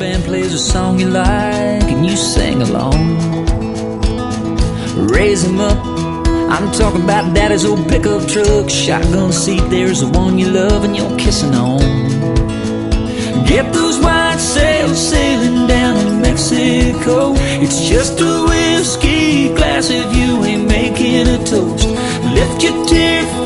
band plays a song you like and you sing along. Raise him up, I'm talking about daddy's old pickup truck. Shotgun seat, there's the one you love and you're kissing on. Get those white sails sailing down in Mexico. It's just a whiskey glass if you ain't making a toast. Lift your tear